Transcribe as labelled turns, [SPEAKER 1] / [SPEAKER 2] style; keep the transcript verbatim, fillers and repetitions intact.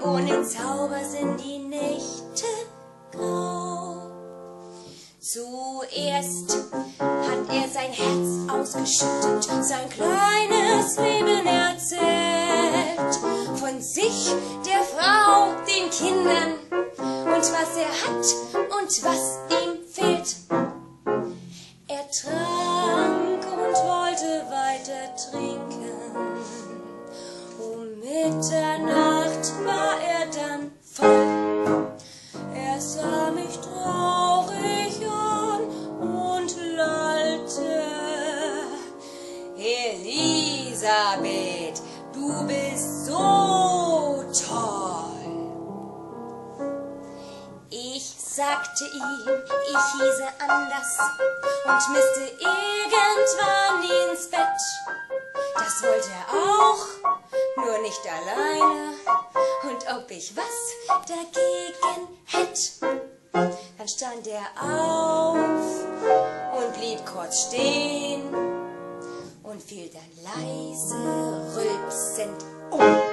[SPEAKER 1] ohne Zauber sind die Nächte grau. Zuerst hat er sein Herz ausgeschüttet, sein kleines Leben erzählt. Von sich, der Frau, den Kindern und was er hat und was ihm fehlt. Er trank und wollte weiter trinken. Um Mitternacht war er dann voll. Er sah mich traurig an und lallte. Elisabeth, du bist so toll. Ich sagte ihm, ich hieße anders und müsste irgendwann ins Bett. Das wollte er auch, nur nicht alleine, und ob ich was dagegen hätt. Dann stand er auf und blieb kurz stehen und fiel dann leise rülpsend um.